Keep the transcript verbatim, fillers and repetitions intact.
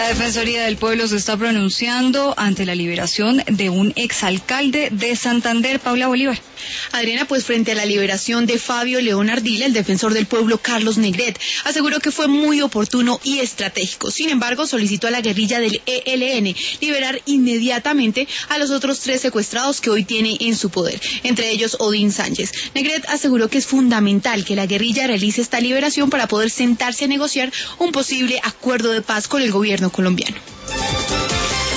La Defensoría del Pueblo se está pronunciando ante la liberación de un exalcalde de Santander, Paula Bolívar. Adriana, pues frente a la liberación de Fabio León Ardila, el defensor del pueblo Carlos Negret aseguró que fue muy oportuno y estratégico. Sin embargo, solicitó a la guerrilla del E L N liberar inmediatamente a los otros tres secuestrados que hoy tiene en su poder, entre ellos Odín Sánchez. Negret aseguró que es fundamental que la guerrilla realice esta liberación para poder sentarse a negociar un posible acuerdo de paz con el gobierno colombiano.